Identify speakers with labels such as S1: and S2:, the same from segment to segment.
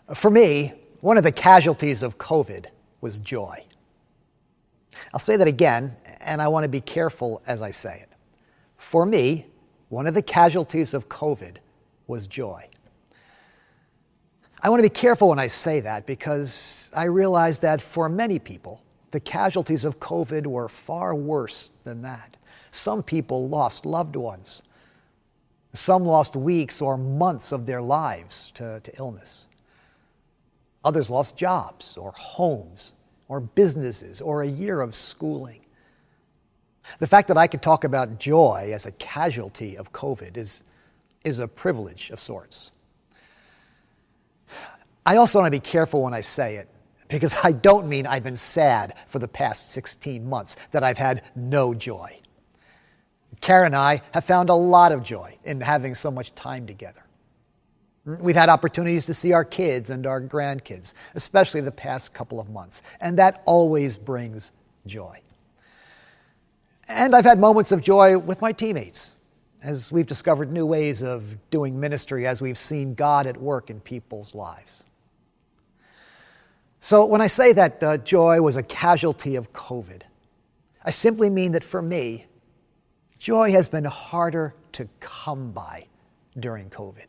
S1: For me, one of the casualties of COVID was joy. I'll say that again, and I want to be careful as I say it. For me, one of the casualties of COVID was joy. I want to be careful when I say that because I realize that for many people, the casualties of COVID were far worse than that. Some people lost loved ones. Some lost weeks or months of their lives to illness. Others lost jobs or homes or businesses or a year of schooling. The fact that I could talk about joy as a casualty of COVID is a privilege of sorts. I also want to be careful when I say it, because I don't mean I've been sad for the past 16 months, that I've had no joy. Karen and I have found a lot of joy in having so much time together. We've had opportunities to see our kids and our grandkids, especially the past couple of months, and that always brings joy. And I've had moments of joy with my teammates as we've discovered new ways of doing ministry, as we've seen God at work in people's lives. So when I say that joy was a casualty of COVID, I simply mean that for me, joy has been harder to come by during COVID.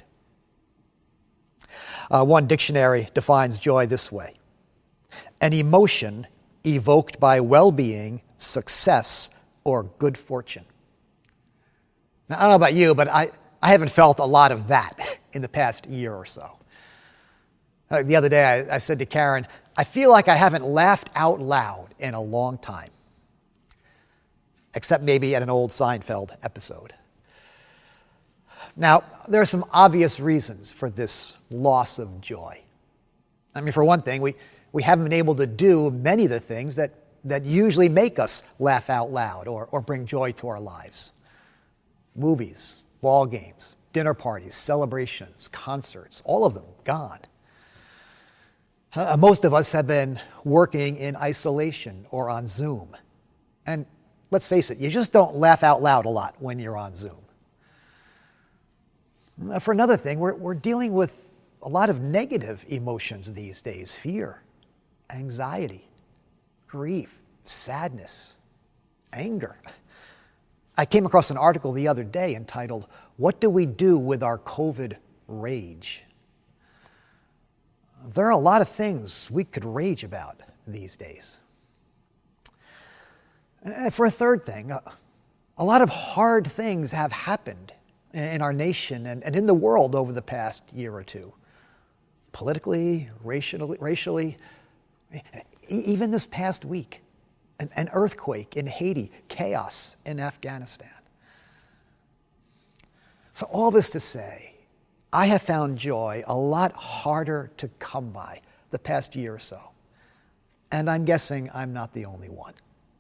S1: One dictionary defines joy this way: an emotion evoked by well-being, success, or good fortune. Now, I don't know about you, but I haven't felt a lot of that in the past year or so. The other day, I said to Karen, I feel like I haven't laughed out loud in a long time, except maybe at an old Seinfeld episode. Now, there are some obvious reasons for this loss of joy. I mean, for one thing, we haven't been able to do many of the things that usually make us laugh out loud or bring joy to our lives. Movies, ball games, dinner parties, celebrations, concerts, all of them gone. Most of us have been working in isolation or on Zoom. And let's face it, you just don't laugh out loud a lot when you're on Zoom. For another thing, we're dealing with a lot of negative emotions these days: fear, anxiety, grief, sadness, anger. I came across an article the other day entitled, "What Do We Do with Our COVID Rage?" There are a lot of things we could rage about these days. And for a third thing, a lot of hard things have happened in our nation and in the world over the past year or two. Politically, racially, even this past week, an earthquake in Haiti, chaos in Afghanistan. So all this to say, I have found joy a lot harder to come by the past year or so. And I'm guessing I'm not the only one.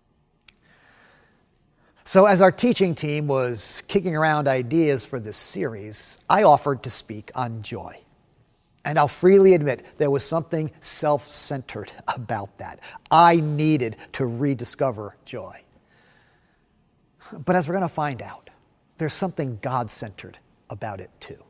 S1: So as our teaching team was kicking around ideas for this series, I offered to speak on joy. And I'll freely admit there was something self-centered about that. I needed to rediscover joy. But as we're going to find out, there's something God-centered about it too.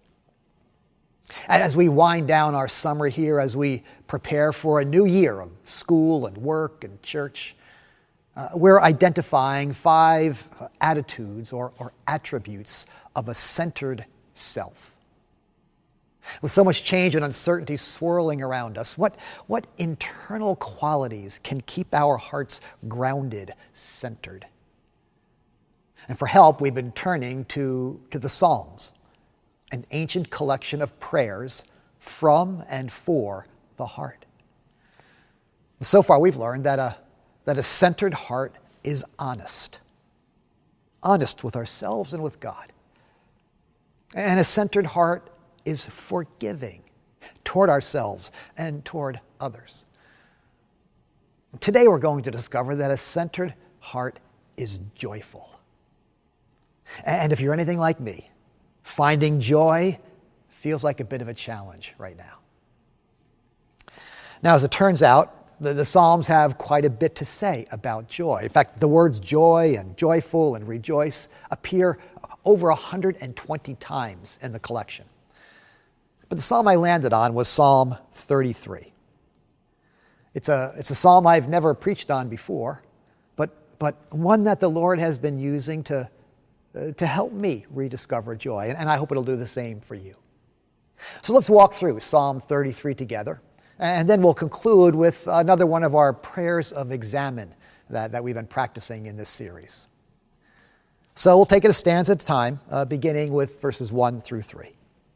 S1: As we wind down our summer here, as we prepare for a new year of school and work and church, we're identifying 5 attitudes or attributes of a centered self. With so much change and uncertainty swirling around us, what internal qualities can keep our hearts grounded, centered? And for help, we've been turning to the Psalms, an ancient collection of prayers from and for the heart. And so far, we've learned that a centered heart is honest with ourselves and with God. And a centered heart is forgiving toward ourselves and toward others. Today, we're going to discover that a centered heart is joyful. And if you're anything like me, finding joy feels like a bit of a challenge right now. Now, as it turns out, the Psalms have quite a bit to say about joy. In fact, the words joy and joyful and rejoice appear over 120 times in the collection. But the psalm I landed on was Psalm 33. It's a psalm I've never preached on before, but one that the Lord has been using to help me rediscover joy, and I hope it'll do the same for you. So let's walk through Psalm 33 together, and then we'll conclude with another one of our prayers of examine that we've been practicing in this series. So we'll take it a stanza at a time, beginning with verses 1 through 3.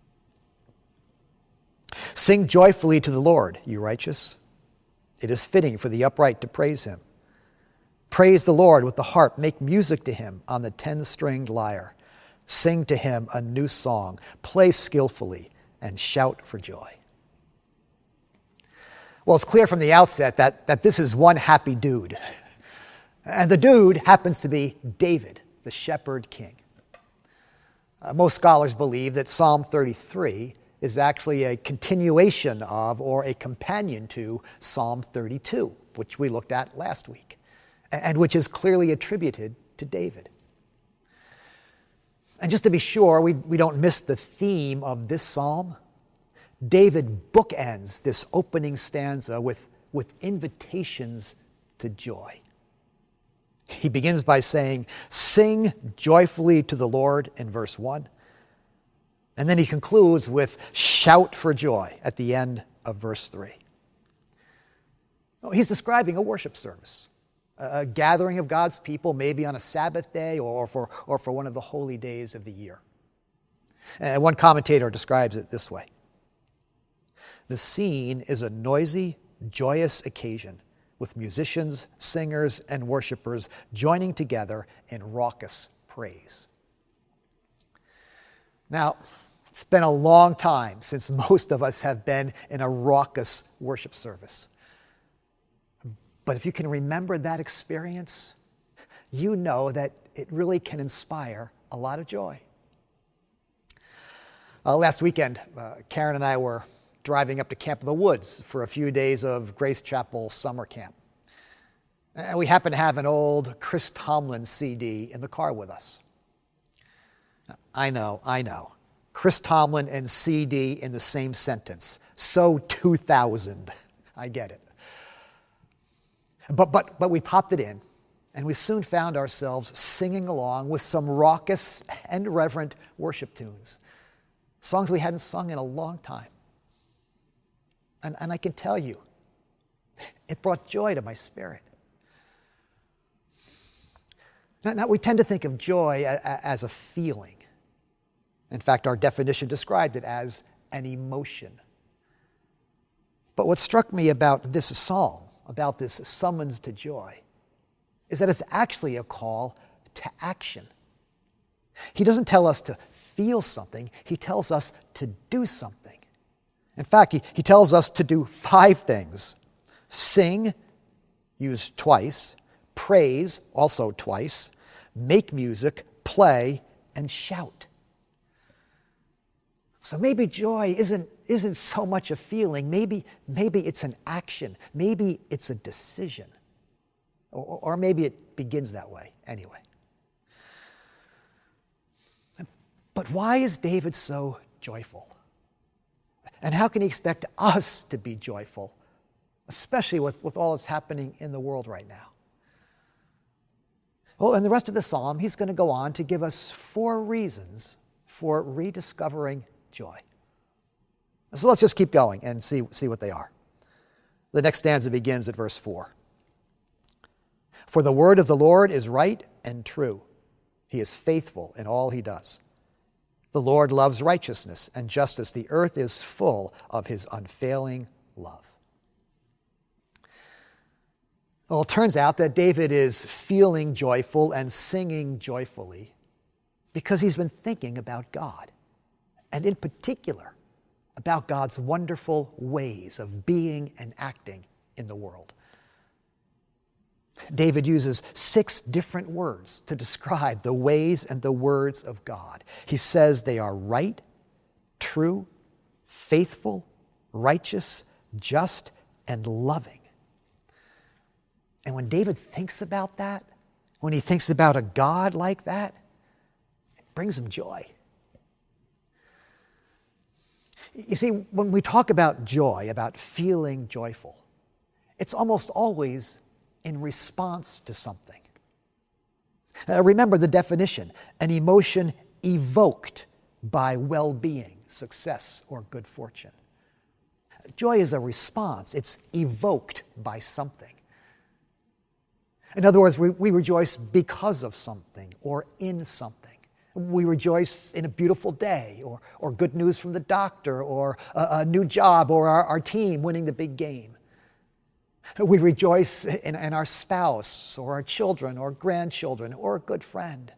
S1: Sing joyfully to the Lord, you righteous. It is fitting for the upright to praise him. Praise the Lord with the harp. Make music to him on the 10-stringed lyre. Sing to him a new song. Play skillfully and shout for joy. Well, it's clear from the outset that this is one happy dude. And the dude happens to be David, the shepherd king. Most scholars believe that Psalm 33 is actually a continuation of or a companion to Psalm 32, which we looked at last week, and which is clearly attributed to David. And just to be sure we don't miss the theme of this psalm, David bookends this opening stanza with invitations to joy. He begins by saying, "Sing joyfully to the Lord," in verse 1. And then he concludes with "shout for joy" at the end of verse 3. He's describing a worship service, a gathering of God's people, maybe on a Sabbath day or for one of the holy days of the year. And one commentator describes it this way: the scene is a noisy, joyous occasion with musicians, singers, and worshipers joining together in raucous praise. Now, it's been a long time since most of us have been in a raucous worship service. But if you can remember that experience, you know that it really can inspire a lot of joy. Last weekend, Karen and I were driving up to Camp in the Woods for a few days of Grace Chapel summer camp. And we happened to have an old Chris Tomlin CD in the car with us. I know. Chris Tomlin and CD in the same sentence. So 2000. I get it. But we popped it in, and we soon found ourselves singing along with some raucous and reverent worship tunes, songs we hadn't sung in a long time. And I can tell you, it brought joy to my spirit. Now, we tend to think of joy as a feeling. In fact, our definition described it as an emotion. But what struck me about this psalm, about this summons to joy, is that it's actually a call to action. He doesn't tell us to feel something, he tells us to do something. In fact, he tells us to do 5 things. Sing, used twice. Praise, also twice. Make music, play, and shout. So maybe joy isn't so much a feeling. Maybe it's an action. Maybe it's a decision. Or maybe it begins that way anyway. But why is David so joyful? And how can he expect us to be joyful, especially with all that's happening in the world right now? Well, in the rest of the psalm, he's going to go on to give us 4 reasons for rediscovering joy. So let's just keep going and see what they are. The next stanza begins at verse 4. For the word of the Lord is right and true. He is faithful in all he does. The Lord loves righteousness and justice. The earth is full of his unfailing love. Well, it turns out that David is feeling joyful and singing joyfully because he's been thinking about God, and in particular, about God's wonderful ways of being and acting in the world. David uses 6 different words to describe the ways and the words of God. He says they are right, true, faithful, righteous, just, and loving. And when David thinks about that, when he thinks about a God like that, it brings him joy. You see, when we talk about joy, about feeling joyful, it's almost always in response to something. Remember the definition: an emotion evoked by well-being, success, or good fortune. Joy is a response. It's evoked by something. In other words, we rejoice because of something or in something. We rejoice in a beautiful day or good news from the doctor or a new job or our team winning the big game. We rejoice in our spouse or our children or grandchildren or a good friend.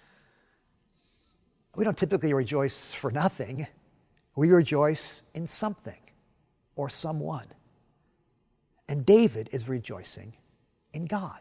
S1: We don't typically rejoice for nothing. We rejoice in something or someone. And David is rejoicing in God.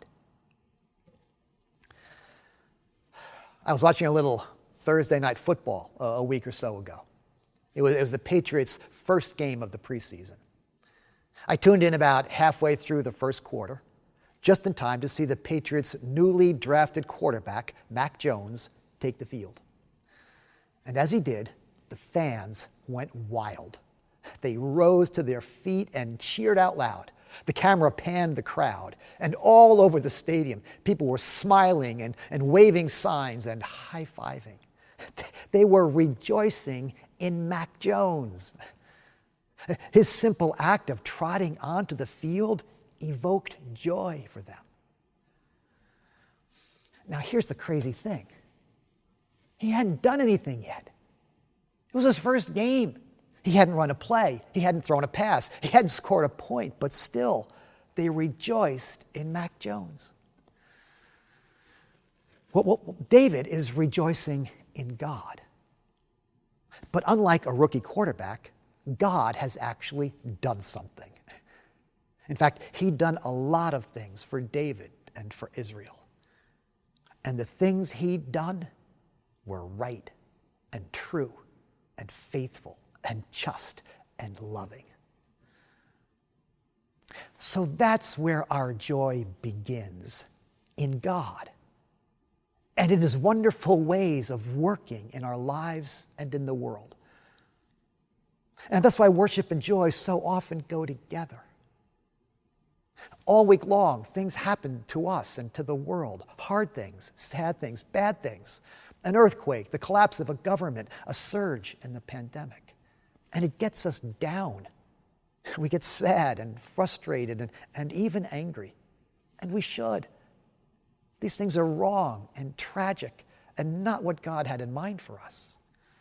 S1: I was watching a little Thursday night football a week or so ago. It was the Patriots' first game of the preseason. I tuned in about halfway through the first quarter, just in time to see the Patriots' newly drafted quarterback, Mac Jones, take the field. And as he did, the fans went wild. They rose to their feet and cheered out loud. The camera panned the crowd, and all over the stadium, people were smiling and waving signs and high-fiving. They were rejoicing in Mac Jones. His simple act of trotting onto the field evoked joy for them. Now, here's the crazy thing. He hadn't done anything yet. It was his first game. He hadn't run a play. He hadn't thrown a pass. He hadn't scored a point, but still, they rejoiced in Mac Jones. Well, David is rejoicing in God. But unlike a rookie quarterback, God has actually done something. In fact, he'd done a lot of things for David and for Israel. And the things he'd done were right and true and faithful and just and loving. So that's where our joy begins, in God and in His wonderful ways of working in our lives and in the world. And that's why worship and joy so often go together. All week long, things happen to us and to the world. Hard things, sad things, bad things. An earthquake, the collapse of a government, a surge in the pandemic. And it gets us down. We get sad and frustrated and even angry. And we should. These things are wrong and tragic and not what God had in mind for us.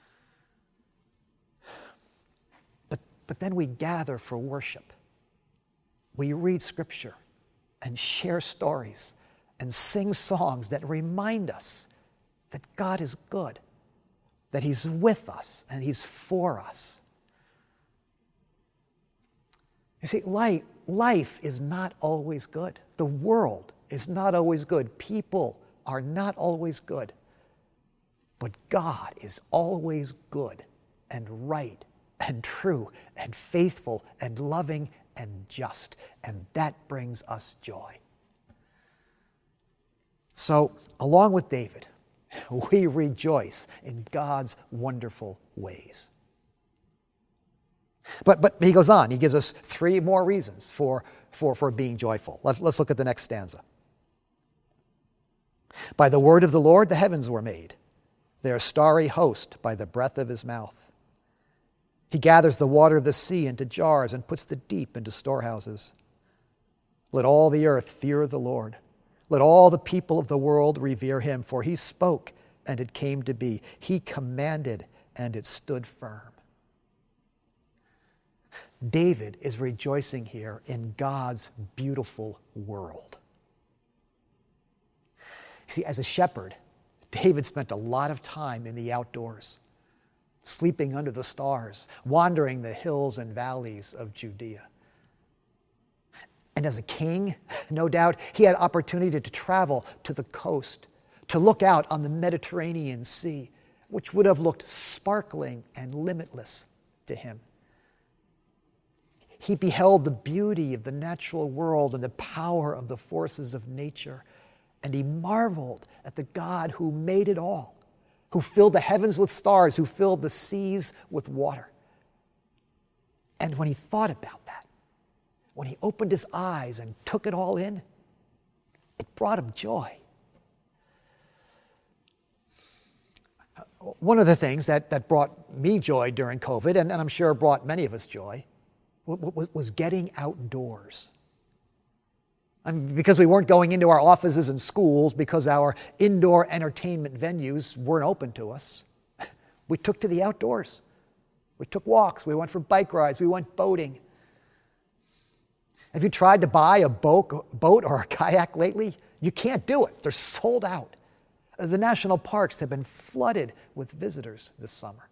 S1: But then we gather for worship. We read Scripture and share stories and sing songs that remind us that God is good, that He's with us and He's for us. You see, life is not always good. The world is not always good. People are not always good. But God is always good and right and true and faithful and loving and just. And that brings us joy. So, along with David, we rejoice in God's wonderful ways. But he goes on. He gives us three more reasons for being joyful. Let's look at the next stanza. By the word of the Lord the heavens were made, their starry host by the breath of His mouth. He gathers the water of the sea into jars and puts the deep into storehouses. Let all the earth fear the Lord. Let all the people of the world revere Him, for He spoke and it came to be. He commanded and it stood firm. David is rejoicing here in God's beautiful world. See, as a shepherd, David spent a lot of time in the outdoors, sleeping under the stars, wandering the hills and valleys of Judea. And as a king, no doubt, he had opportunity to travel to the coast, to look out on the Mediterranean Sea, which would have looked sparkling and limitless to him. He beheld the beauty of the natural world and the power of the forces of nature, and he marveled at the God who made it all, who filled the heavens with stars, who filled the seas with water. And when he thought about that, when he opened his eyes and took it all in, it brought him joy. One of the things that brought me joy during COVID, and I'm sure brought many of us joy, was getting outdoors. Because we weren't going into our offices and schools, because our indoor entertainment venues weren't open to us, we took to the outdoors. We took walks, we went for bike rides, we went boating. Have you tried to buy a boat or a kayak lately? You can't do it. They're sold out. The national parks have been flooded with visitors this summer.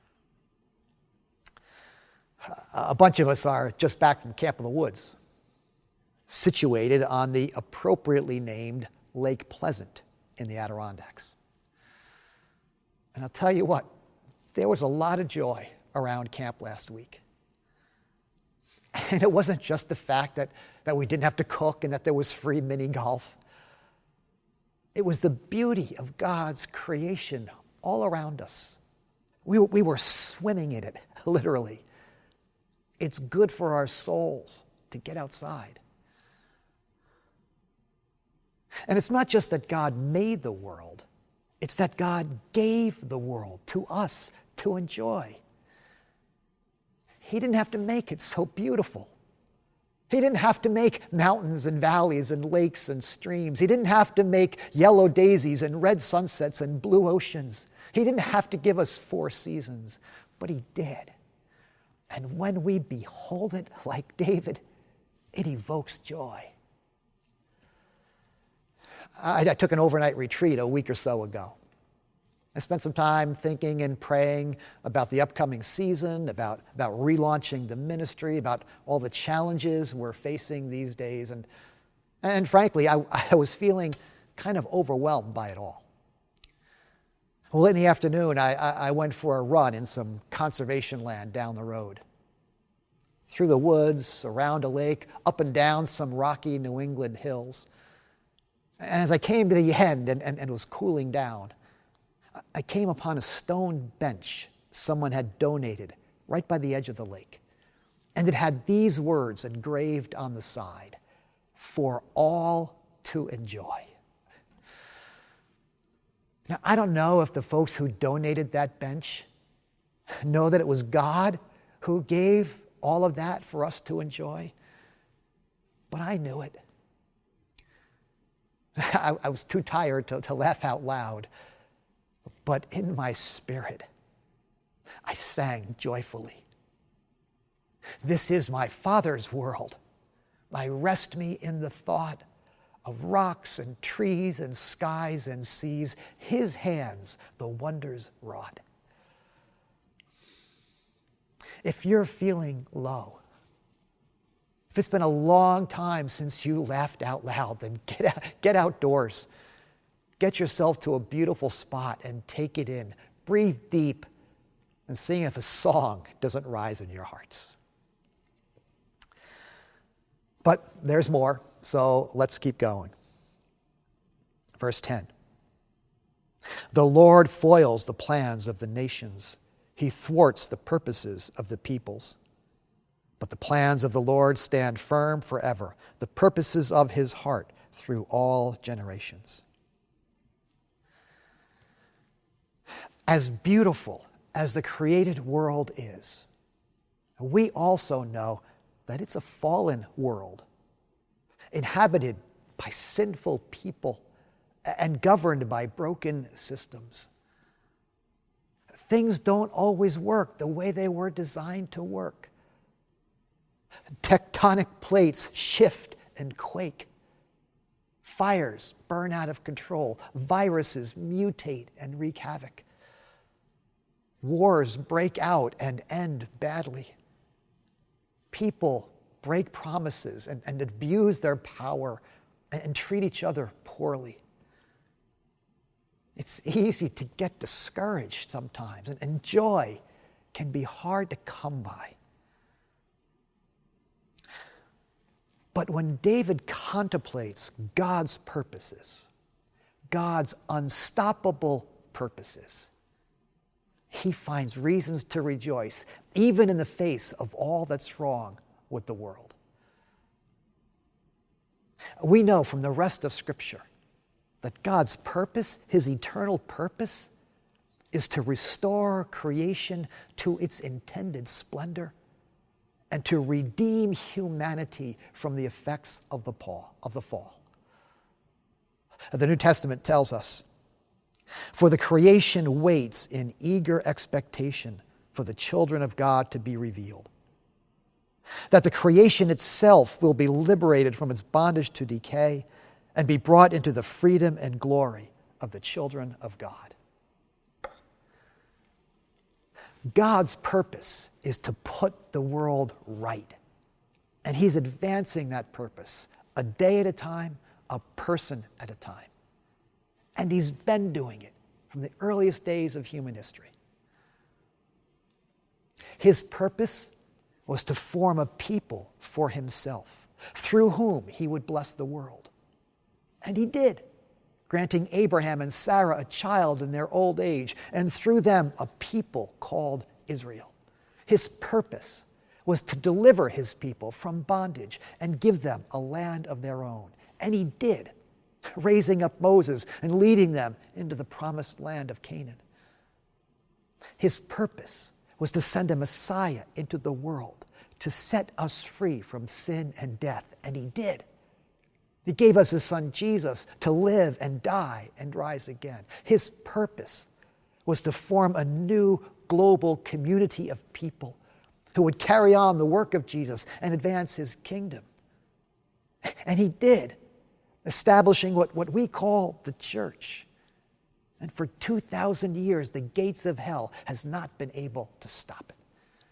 S1: A bunch of us are just back from Camp of the Woods, situated on the appropriately named Lake Pleasant in the Adirondacks. And I'll tell you what, there was a lot of joy around camp last week. And it wasn't just the fact that we didn't have to cook and that there was free mini golf. It was the beauty of God's creation all around us. We were swimming in it, literally. It's good for our souls to get outside. And it's not just that God made the world, it's that God gave the world to us to enjoy. He didn't have to make it so beautiful. He didn't have to make mountains and valleys and lakes and streams. He didn't have to make yellow daisies and red sunsets and blue oceans. He didn't have to give us 4 seasons, but he did. And when we behold it like David, it evokes joy. I took an overnight retreat a week or so ago. I spent some time thinking and praying about the upcoming season, about relaunching the ministry, about all the challenges we're facing these days. And frankly, I was feeling kind of overwhelmed by it all. Well, in the afternoon, I went for a run in some conservation land down the road. Through the woods, around a lake, up and down some rocky New England hills. And as I came to the end and was cooling down, I came upon a stone bench someone had donated right by the edge of the lake. And it had these words engraved on the side, "For all to enjoy." Now, I don't know if the folks who donated that bench know that it was God who gave all of that for us to enjoy, but I knew it. I was too tired to laugh out loud. But in my spirit, I sang joyfully. This is my Father's world. I rest me in the thought of rocks and trees and skies and seas, his hands the wonders wrought. If you're feeling low, if it's been a long time since you laughed out loud, then get outdoors. Get yourself to a beautiful spot and take it in. Breathe deep and see if a song doesn't rise in your hearts. But there's more, so let's keep going. Verse 10. The Lord foils the plans of the nations. He thwarts the purposes of the peoples. But the plans of the Lord stand firm forever, the purposes of his heart through all generations. As beautiful as the created world is, we also know that it's a fallen world, inhabited by sinful people and governed by broken systems. Things don't always work the way they were designed to work. Tectonic plates shift and quake. Fires burn out of control. Viruses mutate and wreak havoc. Wars break out and end badly. People break promises and abuse their power and treat each other poorly. It's easy to get discouraged sometimes, and joy can be hard to come by. But when David contemplates God's purposes, God's unstoppable purposes, he finds reasons to rejoice, even in the face of all that's wrong with the world. We know from the rest of Scripture that God's purpose, his eternal purpose, is to restore creation to its intended splendor and to redeem humanity from the effects of the fall. The New Testament tells us, "For the creation waits in eager expectation for the children of God to be revealed." That the creation itself will be liberated from its bondage to decay and be brought into the freedom and glory of the children of God. God's purpose is to put the world right. And he's advancing that purpose a day at a time, a person at a time. And he's been doing it from the earliest days of human history. His purpose was to form a people for himself, through whom he would bless the world. And he did, granting Abraham and Sarah a child in their old age, and through them a people called Israel. His purpose was to deliver his people from bondage and give them a land of their own. And he did, raising up Moses and leading them into the promised land of Canaan. His purpose was to send a Messiah into the world to set us free from sin and death, and he did. He gave us his son Jesus to live and die and rise again. His purpose was to form a new global community of people who would carry on the work of Jesus and advance his kingdom. And he did, establishing what we call the church. And for 2,000 years, the gates of hell has not been able to stop it.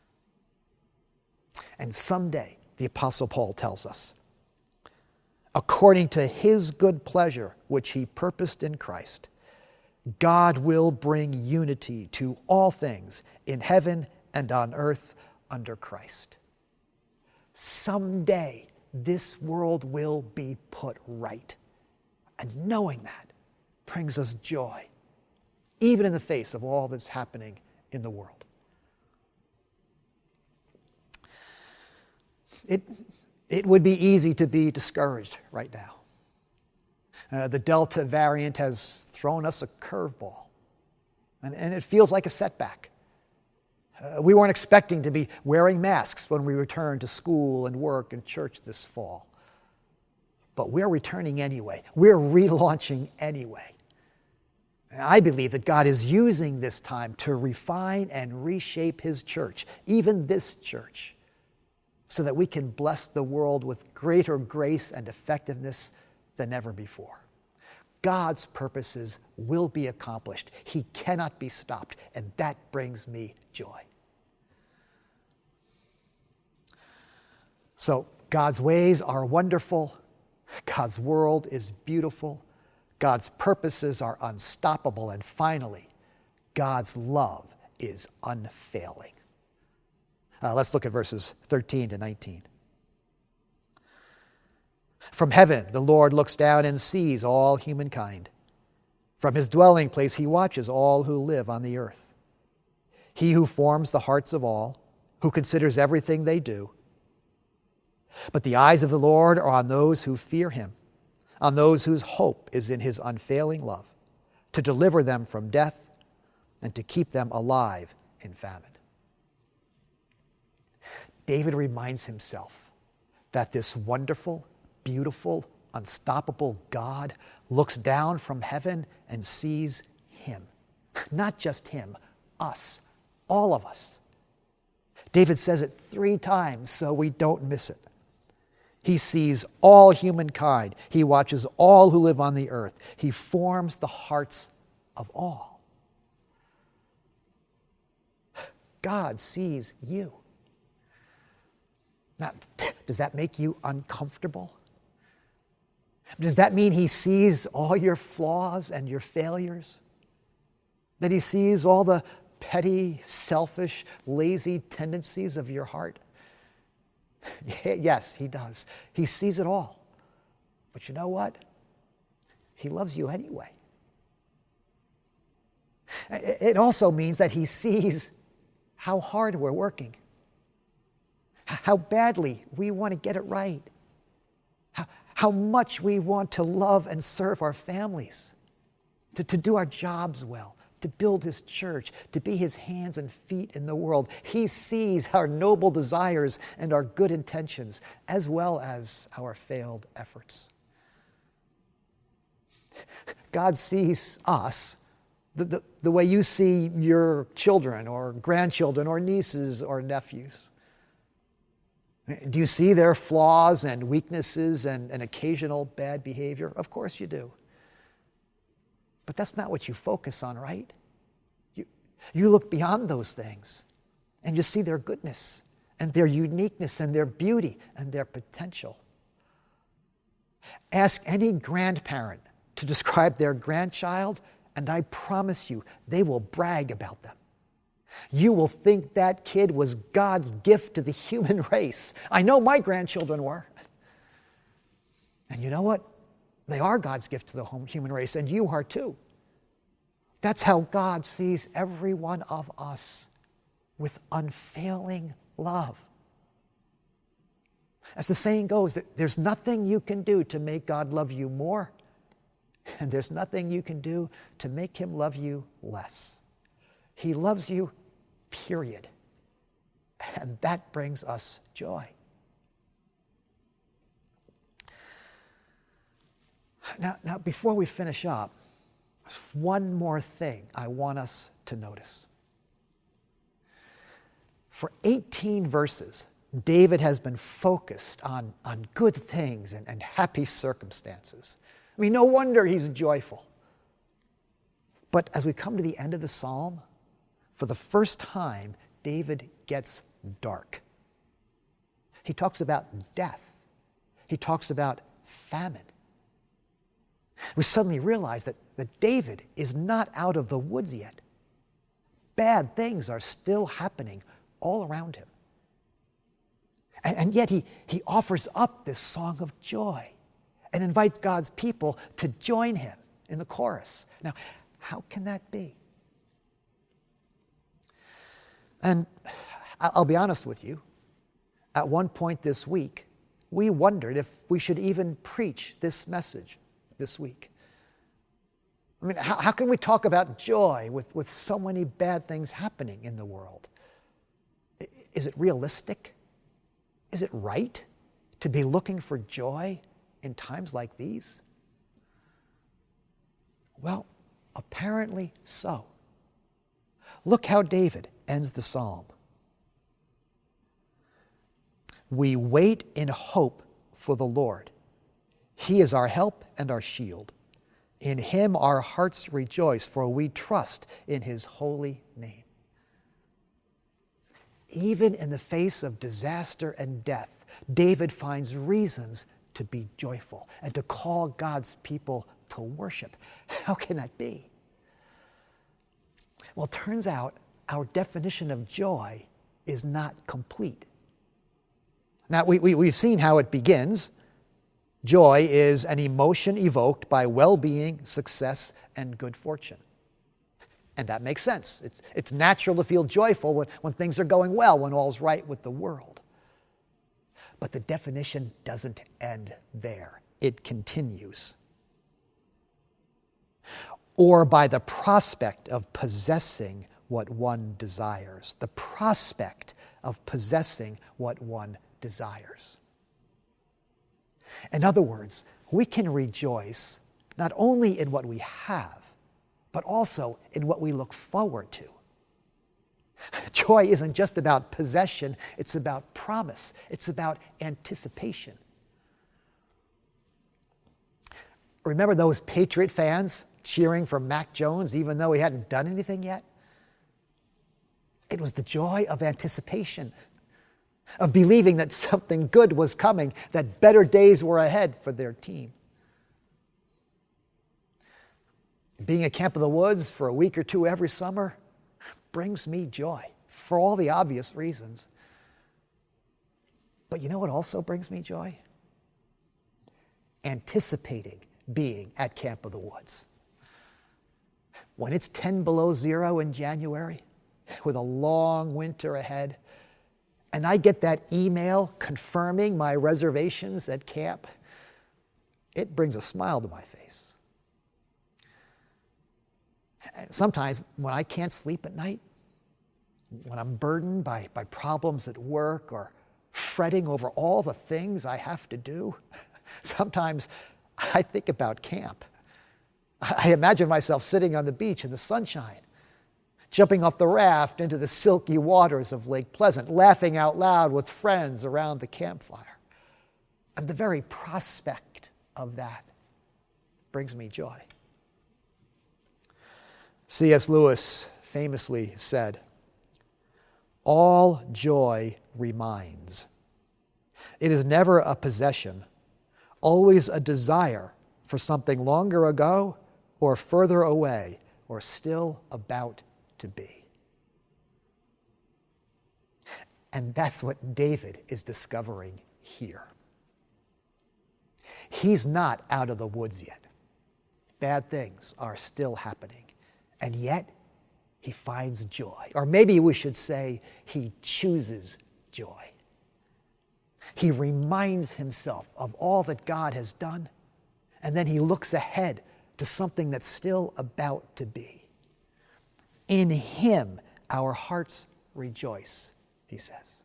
S1: And someday, the Apostle Paul tells us, according to his good pleasure, which he purposed in Christ, God will bring unity to all things in heaven and on earth under Christ. Someday, this world will be put right. And knowing that brings us joy, even in the face of all that's happening in the world. It would be easy to be discouraged right now. The Delta variant has thrown us a curveball, and it feels like a setback. We weren't expecting to be wearing masks when we returned to school and work and church this fall. But we're returning anyway. We're relaunching anyway. And I believe that God is using this time to refine and reshape his church, even this church, so that we can bless the world with greater grace and effectiveness than ever before. God's purposes will be accomplished. He cannot be stopped, and that brings me joy. So God's ways are wonderful. God's world is beautiful. God's purposes are unstoppable. And finally, God's love is unfailing. Let's look at verses 13 to 19. From heaven, the Lord looks down and sees all humankind. From his dwelling place, he watches all who live on the earth. He who forms the hearts of all, who considers everything they do. But the eyes of the Lord are on those who fear him, on those whose hope is in his unfailing love, to deliver them from death and to keep them alive in famine. David reminds himself that this wonderful, beautiful, unstoppable God looks down from heaven and sees him. Not just him, us, all of us. David says it 3 times so we don't miss it. He sees all humankind. He watches all who live on the earth. He forms the hearts of all. God sees you. Now, does that make you uncomfortable? Does that mean he sees all your flaws and your failures? That he sees all the petty, selfish, lazy tendencies of your heart? Yes, he does. He sees it all. But you know what? He loves you anyway. It also means that he sees how hard we're working, how badly we want to get it right, how much we want to love and serve our families, to do our jobs well, to build his church, to be his hands and feet in the world. He sees our noble desires and our good intentions, as well as our failed efforts. God sees us the way you see your children or grandchildren or nieces or nephews. Do you see their flaws and weaknesses and occasional bad behavior? Of course you do. But that's not what you focus on, right? You look beyond those things and you see their goodness and their uniqueness and their beauty and their potential. Ask any grandparent to describe their grandchild, and I promise you, they will brag about them. You will think that kid was God's gift to the human race. I know my grandchildren were. And you know what? They are God's gift to the human race, and you are too. That's how God sees every one of us, with unfailing love. As the saying goes, that there's nothing you can do to make God love you more, and there's nothing you can do to make him love you less. He loves you, period. And that brings us joy. Now, before we finish up, one more thing I want us to notice. For 18 verses, David has been focused on good things and happy circumstances. I mean, no wonder he's joyful. But as we come to the end of the psalm, for the first time, David gets dark. He talks about death. He talks about famine. We suddenly realize that David is not out of the woods yet. Bad things are still happening all around him. And yet he offers up this song of joy and invites God's people to join him in the chorus. Now, how can that be? And I'll be honest with you, at one point this week, we wondered if we should even preach this message this week. I mean, how can we talk about joy with so many bad things happening in the world? Is it realistic? Is it right to be looking for joy in times like these? Well, apparently so. Look how David ends the psalm. We wait in hope for the Lord. He is our help and our shield. In him our hearts rejoice, for we trust in his holy name. Even in the face of disaster and death, David finds reasons to be joyful and to call God's people to worship. How can that be? Well, it turns out our definition of joy is not complete. Now, we've seen how it begins. Joy is an emotion evoked by well-being, success, and good fortune. And that makes sense. It's natural to feel joyful when things are going well, when all's right with the world. But the definition doesn't end there. It continues. Or by the prospect of possessing what one desires. The prospect of possessing what one desires. In other words, we can rejoice not only in what we have, but also in what we look forward to. Joy isn't just about possession, it's about promise, it's about anticipation. Remember those Patriot fans cheering for Mac Jones even though he hadn't done anything yet? It was the joy of anticipation, of believing that something good was coming, that better days were ahead for their team. Being at Camp of the Woods for a week or two every summer brings me joy for all the obvious reasons. But you know what also brings me joy? Anticipating being at Camp of the Woods. when it's 10 below zero in January with a long winter ahead, and I get that email confirming my reservations at camp, it brings a smile to my face. Sometimes when I can't sleep at night, when I'm burdened by problems at work or fretting over all the things I have to do, sometimes I think about camp. I imagine myself sitting on the beach in the sunshine, jumping off the raft into the silky waters of Lake Pleasant, laughing out loud with friends around the campfire. And the very prospect of that brings me joy. C.S. Lewis famously said, "All joy reminds. It is never a possession, always a desire for something longer ago or further away or still about to be." And that's what David is discovering here. He's not out of the woods yet. Bad things are still happening. And yet, he finds joy. Or maybe we should say he chooses joy. He reminds himself of all that God has done, and then he looks ahead to something that's still about to be. In him, our hearts rejoice, he says.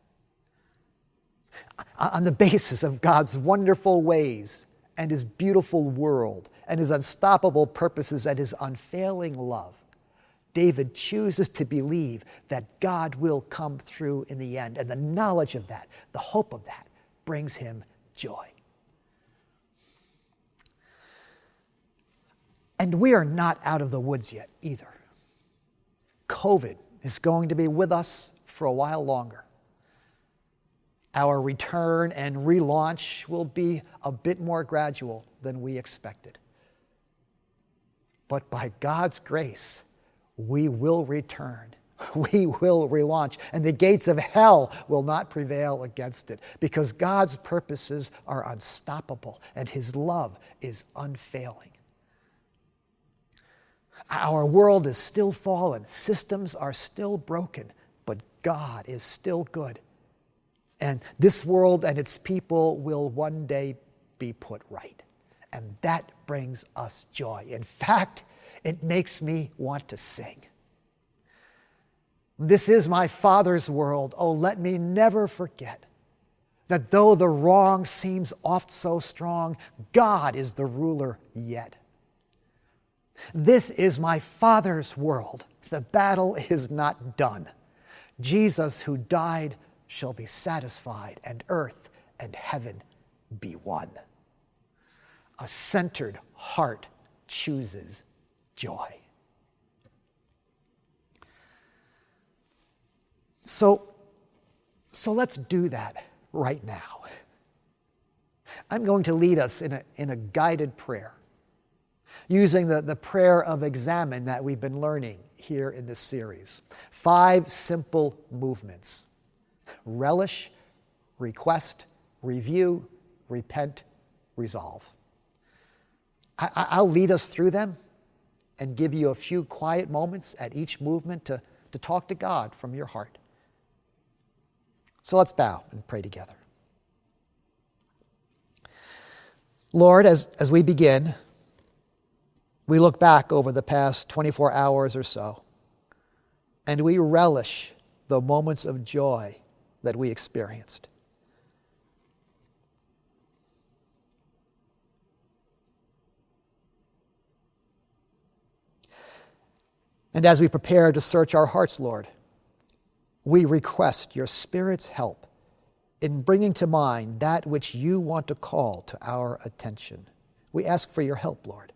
S1: On the basis of God's wonderful ways and his beautiful world and his unstoppable purposes and his unfailing love, David chooses to believe that God will come through in the end. And the knowledge of that, the hope of that, brings him joy. And we are not out of the woods yet either. COVID is going to be with us for a while longer. Our return and relaunch will be a bit more gradual than we expected. But by God's grace, we will return. We will relaunch. And the gates of hell will not prevail against it because God's purposes are unstoppable and his love is unfailing. Our world is still fallen. Systems are still broken, but God is still good. And this world and its people will one day be put right. And that brings us joy. In fact, it makes me want to sing. This is my Father's world. Oh, let me never forget that though the wrong seems oft so strong, God is the ruler yet. This is my Father's world. The battle is not done. Jesus, who died, shall be satisfied, and earth and heaven be one. A centered heart chooses joy. So let's do that right now. I'm going to lead us in a guided prayer, using the prayer of examine that we've been learning here in this series. 5 simple movements: relish, request, review, repent, resolve. I'll lead us through them and give you a few quiet moments at each movement to talk to God from your heart. So let's bow and pray together. Lord, as we begin, we look back over the past 24 hours or so, and we relish the moments of joy that we experienced. And as we prepare to search our hearts, Lord, we request your Spirit's help in bringing to mind that which you want to call to our attention. We ask for your help, Lord.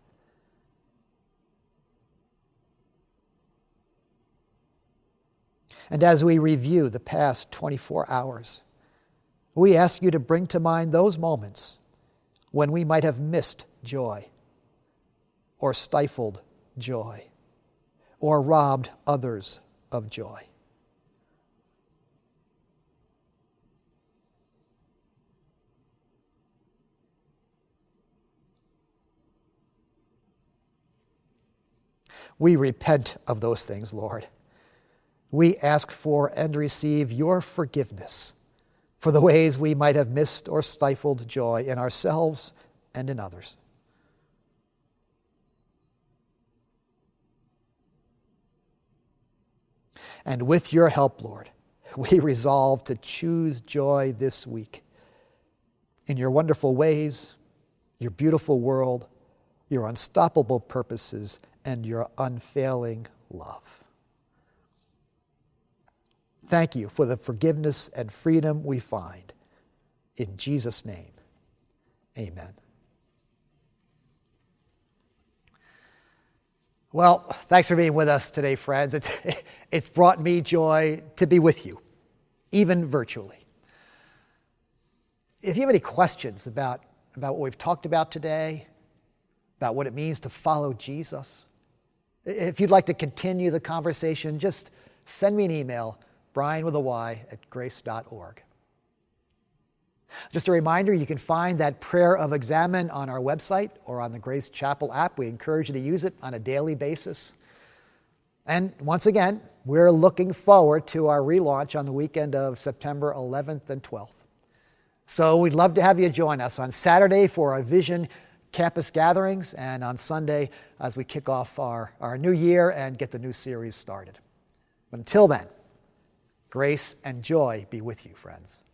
S1: And as we review the past 24 hours, we ask you to bring to mind those moments when we might have missed joy, or stifled joy, or robbed others of joy. We repent of those things, Lord. We ask for and receive your forgiveness for the ways we might have missed or stifled joy in ourselves and in others. And with your help, Lord, we resolve to choose joy this week in your wonderful ways, your beautiful world, your unstoppable purposes, and your unfailing love. Thank you for the forgiveness and freedom we find. In Jesus' name, amen. Well, thanks for being with us today, friends. It's brought me joy to be with you, even virtually. If you have any questions about what we've talked about today, about what it means to follow Jesus, if you'd like to continue the conversation, just send me an email, brian@grace.org. Just a reminder, you can find that prayer of examine on our website or on the Grace Chapel app. We encourage you to use it on a daily basis. And once again, we're looking forward to our relaunch on the weekend of September 11th and 12th. So we'd love to have you join us on Saturday for our Vision campus gatherings and on Sunday as we kick off our new year and get the new series started. But until then, grace and joy be with you, friends.